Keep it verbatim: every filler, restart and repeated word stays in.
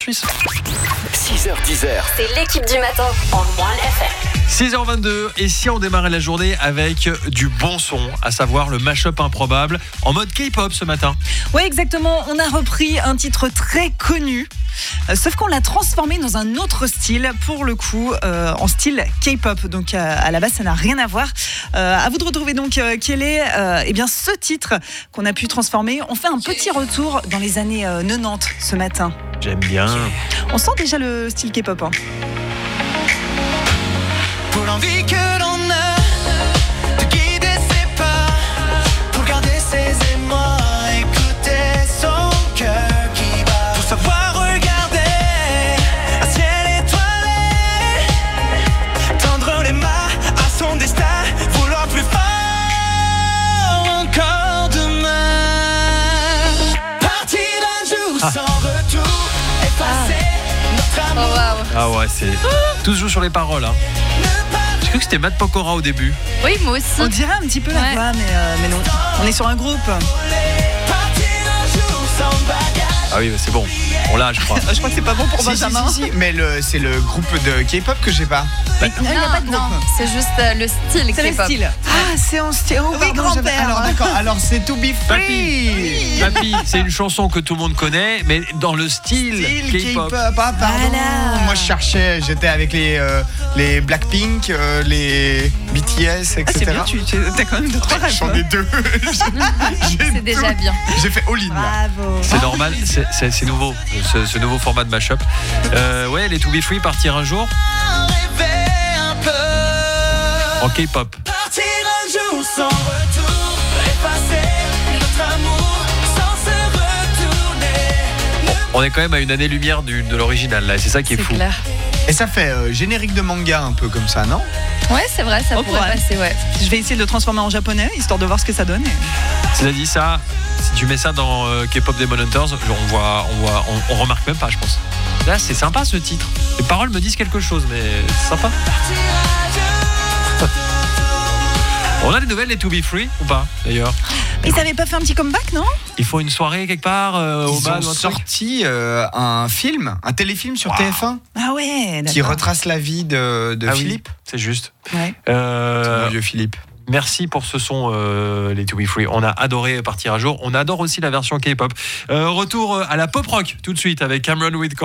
Suisse. six heures dix, C'est l'équipe du matin en One F M. six heures vingt-deux, et si on démarrait la journée avec du bon son, à savoir le mash-up improbable, en mode K-pop ce matin. Oui, exactement. On a repris un titre très connu, euh, sauf qu'on l'a transformé dans un autre style, pour le coup, euh, en style K-pop. Donc, euh, à la base, ça n'a rien à voir. Euh, à vous de retrouver donc euh, quel est euh, eh bien, ce titre qu'on a pu transformer. On fait un petit retour dans les années euh, quatre-vingt-dix ce matin. J'aime bien. On sent déjà le style K-pop. Hein. Pour l'envie que l'on a de guider ses pas, pour garder ses émois, écouter son cœur qui bat, pour savoir regarder un ciel étoilé, tendre les mains à son destin, vouloir plus fort encore demain. Partir un jour Ah. sans retour, effacer notre amour. Ah ouais, c'est... Tout se joue sur les paroles. Hein. J'ai cru que c'était Matt Pokora au début. Oui, moi aussi. On dirait un petit peu la Ouais. voix, mais, euh, mais non. On est sur un groupe. Ah oui, c'est bon. On l'a, je crois. Je crois que c'est pas bon pour Si, si, Benjamin. si, si, mais le, c'est le groupe de K-pop que j'ai pas. Non, il n'y a pas de groupe. non, c'est juste euh, le style C'est le K-pop. style. Ah, c'est en style. Oh, Oui, pardon, grand-père. j'avais- Alors d'accord, alors c'est To Be Free. Papy, c'est une chanson que tout le monde connaît, mais dans le style, Style K-pop. K-pop. Ah, pardon. Voilà. Moi je cherchais, j'étais avec les, euh, les Blackpink, euh, les B T S, et Ah, c'est cetera. bien, tu as quand même deux, trois rêves. J'en ai deux. J'ai C'est déjà tout. bien. J'ai fait all-in là. Bravo. C'est normal, c'est, c'est, c'est nouveau, ce, ce nouveau format de mashup. Euh, ouais, les To Be Free, partir un jour en K-pop. Partir un jour sans retour, effacer notre amour sans se retourner. On est quand même à une année-lumière du, de l'original, là, et c'est ça qui est, C'est fou. clair. Et ça fait euh, générique de manga un peu comme ça, non? Ouais, c'est vrai, ça Oh, pourrait ouais. passer, ouais. Je vais essayer de le transformer en japonais, histoire de voir ce que ça donne. Cela dit, ça, si tu mets ça dans euh, K-pop Demon Hunters, genre on voit, on voit, on, on remarque même pas, je pense. Là, c'est sympa ce titre. Les paroles me disent quelque chose, mais c'est sympa. On a des nouvelles, les To Be Free ou pas, d'ailleurs? Ils n'avaient pas fait un petit comeback, non? Ils font une soirée quelque part euh, au Ils bal ont ou un truc. sorti euh, un film, un téléfilm sur T F un Ah ouais, qui d'accord. retrace la vie de, de Ah oui, Philippe. c'est juste. Ouais. Euh, Le vieux Philippe. Merci pour ce son, euh, les To Be Free. On a adoré partir un jour. On adore aussi la version K-pop. Euh, retour à la pop rock tout de suite avec Cameron Whitcomb.